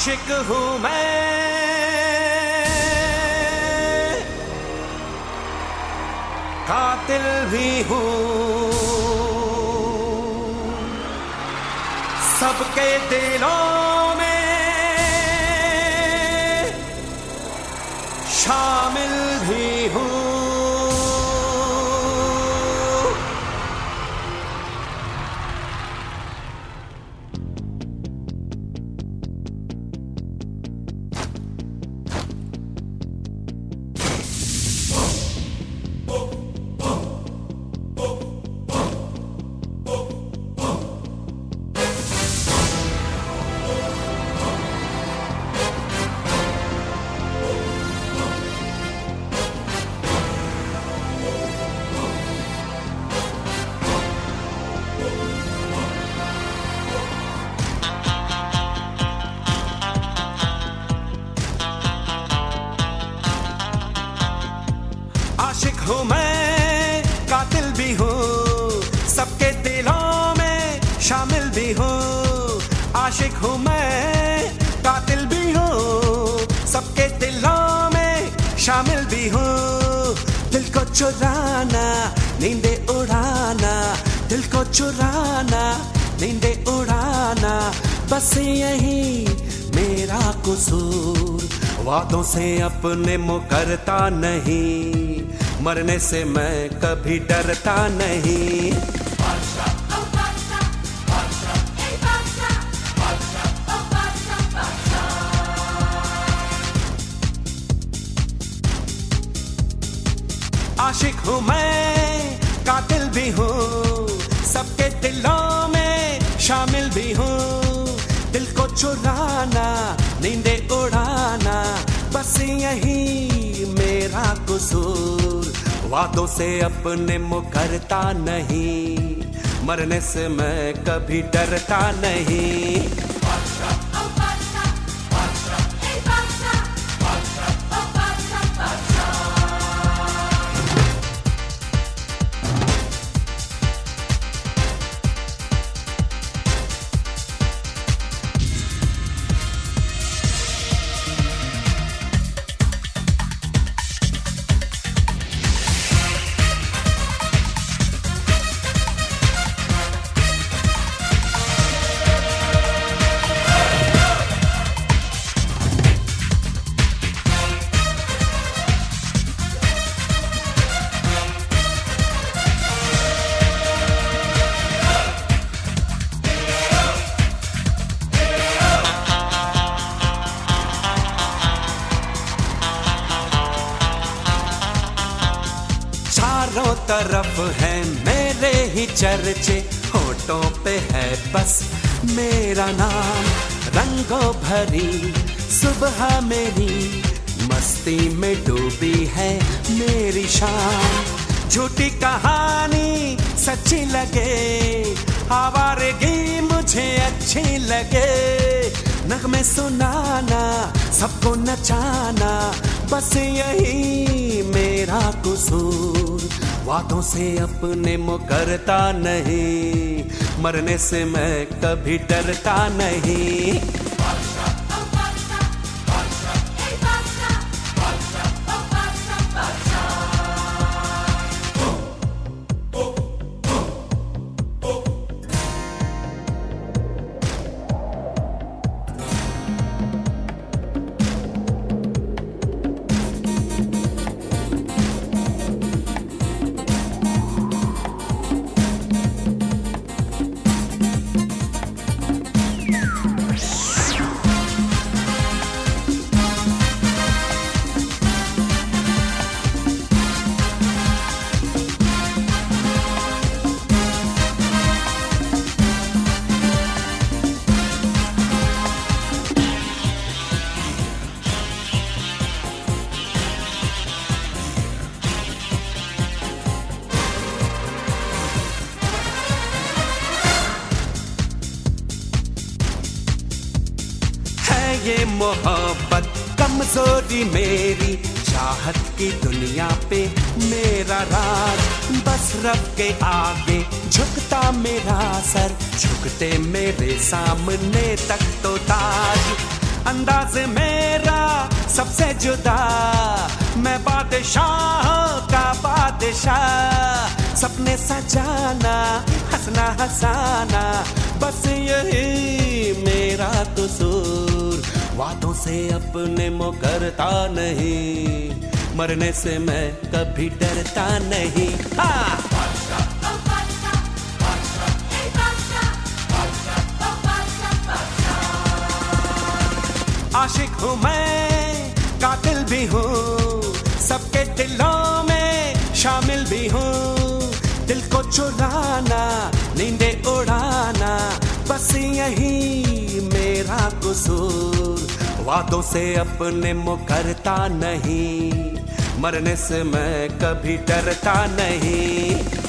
आशिक हूँ मैं, कातिल भी हूँ, सबके दिलों में शामिल भी हूँ। आशिक हूँ मैं, कातिल भी हूँ, सबके दिलों में शामिल भी हूँ। आशिक हूँ मैं, कातिल भी हूँ, सबके दिलों में शामिल भी हूँ। दिल को चुराना, नींदे उड़ाना, दिल को चुराना, नींदे उड़ाना, बस यही मेरा कसूर। वादों से अपने मुकरता नहीं, मरने से मैं कभी डरता नहीं। आशिक हूँ मैं, कातिल भी हूँ, सबके दिलों में शामिल भी हूँ। दिल को चुराना, नींदे उड़ाना, बस यही मेरा कसूर। वादों से अपने मुकरता नहीं, मरने से मैं कभी डरता नहीं। चारों तरफ है मेरे ही चर्चे, होठों पे है बस मेरा नाम। रंगों भरी सुबह मेरी, मस्ती में डूबी है मेरी शाम। झूठी कहानी सच्ची लगे, आवारगी मुझे अच्छी लगे। नगमे सुनाना, सबको नचाना, बस यही मेरा कसूर। वादों से अपने मुकरता नहीं, मरने से मैं कभी डरता नहीं। ये मोहब्बत कमजोरी मेरी, चाहत की दुनिया पे मेरा राज। बस रब के आगे झुकता मेरा सर, झुकते मेरे सामने तक तो ताज। अंदाज मेरा सबसे जुदा, मैं बादशाह का बादशाह। सपने सजाना, हंसना हंसाना, बस यही मेरा कसूर। वादों से अपने मुकरता नहीं, मरने से मैं कभी डरता नहीं। हाँ। आशिक हूँ मैं, कातिल भी हूँ, सबके दिलों में शामिल भी हूँ। दिल को चुराना, नींदे उड़ाना, बस यही मेरा कसूर। वादों से अपने मुकरता नहीं, मरने से मैं कभी डरता नहीं।